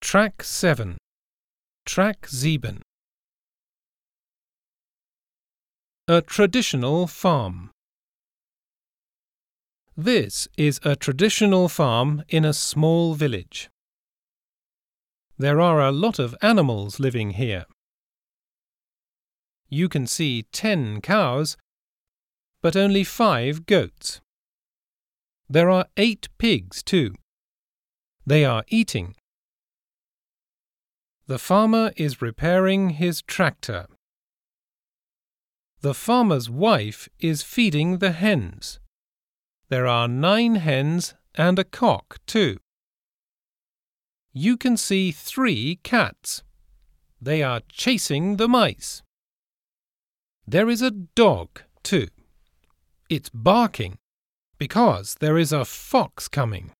Track 7. Track 7. A traditional farm. This is a traditional farm in a small village. There are a lot of animals living here. You can see 10 cows, but only 5 goats. There are 8 pigs too. They are eating. The farmer is repairing his tractor. The farmer's wife is feeding the hens. There are 9 hens and a cock too. You can see 3 cats. They are chasing the mice. There is a dog too. It's barking because there is a fox coming.